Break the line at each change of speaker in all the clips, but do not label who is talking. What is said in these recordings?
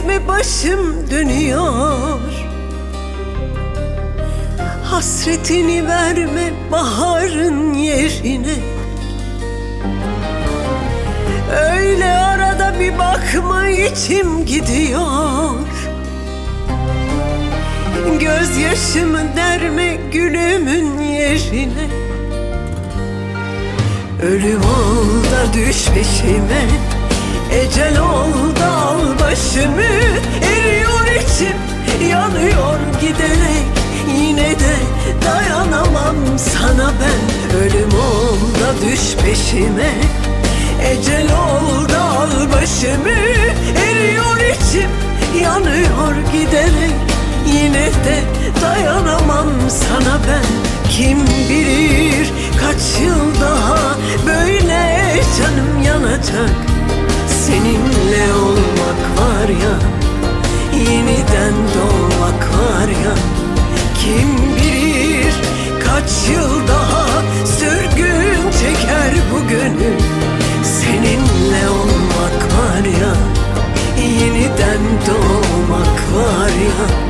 esme başım dönüyor. Hasretini verme baharın yerine. Öyle arada bir bakma içim gidiyor. Gözyaşımı derme gülümün yerine. Ölüm ol da düş peşime, ecel ol da al başımı. Eriyor içim, yanıyor giderek, yine de dayanamam sana ben. Ölüm ol da düş peşime, ecel ol da al başımı. Eriyor içim, yanıyor giderek, yine de dayanamam sana ben. Kim bilir kaç yıl daha böyle canım yanacak. Seninle olmak var ya, yeniden doğmak var ya. Kim bilir kaç yıl daha sürgün çeker bu gönül. Seninle olmak var ya, yeniden doğmak var ya.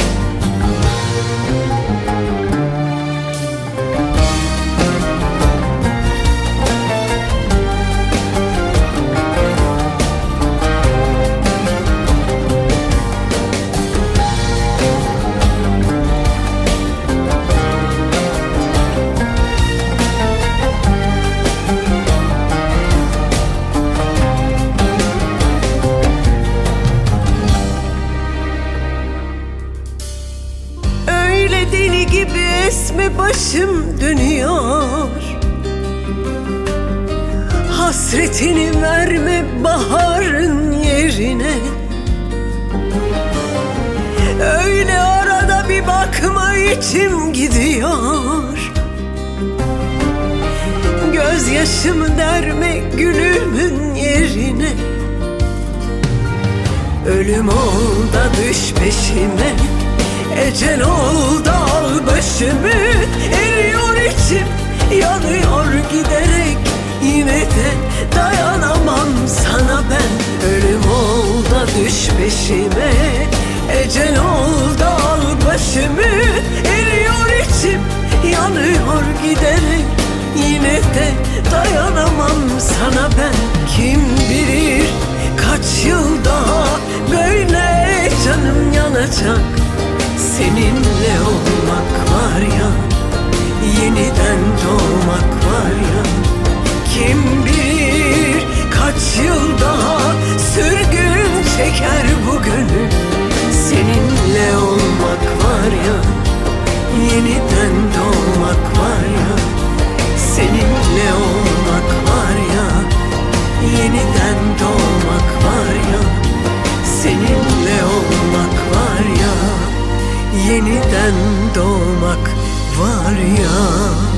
Deli gibi esme başım dönüyor. Hasretini verme baharın yerine. Öyle arada bir bakma içim gidiyor. Gözyaşımı derme gülümün yerine. Ölüm ol da düş peşime, ecel ol da al başımı. Eriyor içim, yanıyor giderek, yine de dayanamam sana ben. Ölüm ol da düş peşime, ecel ol da al başımı. Eriyor içim, yanıyor giderek, yine de dayanamam sana ben. Kim bilir kaç yıl daha böyle canım yanacak. Seninle olmak var ya, yeniden doğmak var ya. Kim bilir kaç yıl daha sürgün çeker bu gönül. Seninle olmak var ya, yeniden doğmak var ya. Seninle olmak var ya, yeniden doğmak var ya. Seninle olmak var ya, yeniden doğmak var ya.